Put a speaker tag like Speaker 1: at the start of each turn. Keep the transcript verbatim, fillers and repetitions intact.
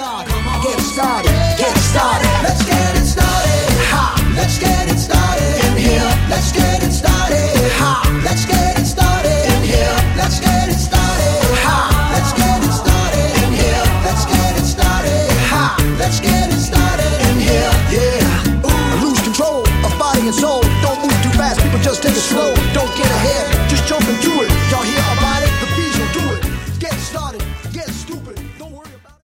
Speaker 1: start. Get started, get started. Let's get it started. Ha, let's get it started in here. Let's get it started. Ha, let's get it started in here. Let's get it started. Ha, let's get it started in here. Let's get it started. Ha, let's get it started in here. Yeah. Ooh. Lose control of body and soul. Don't move too fast. People just take it slow. Don't get ahead. Just jump into it.